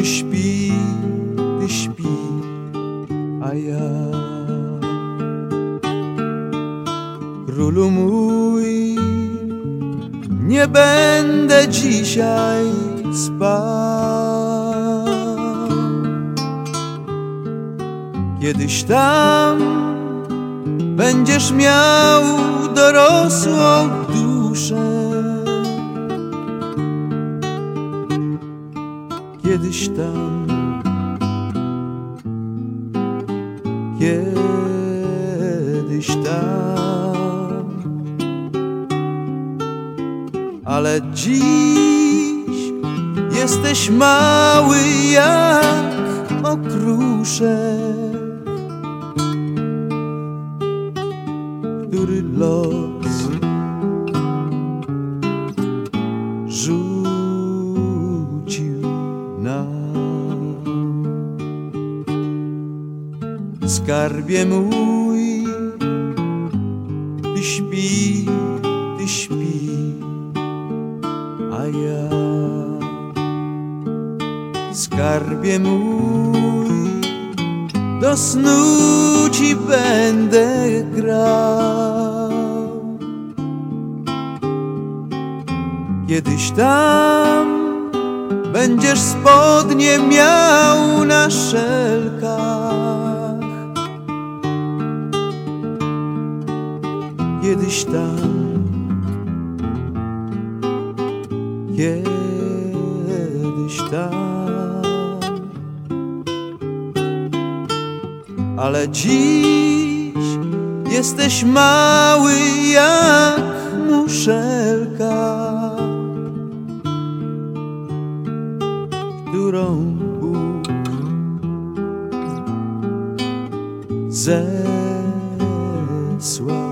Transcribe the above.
Ty śpi, a ja, królu mój, nie będę dzisiaj spał. Kiedyś tam będziesz miał dorosłą duszę. Kiedyś tam, kiedyś tam, ale dziś jesteś mały jak okruszek, który los rzucił nam. Skarbie mój, ty śpi, a ja, skarbie mój, do snu ci będę grał. Kiedyś tam będziesz spodnie miał na szelkach. Kiedyś tam, kiedyś tam, ale dziś jesteś mały jak muszelka, którą Bóg zesłał.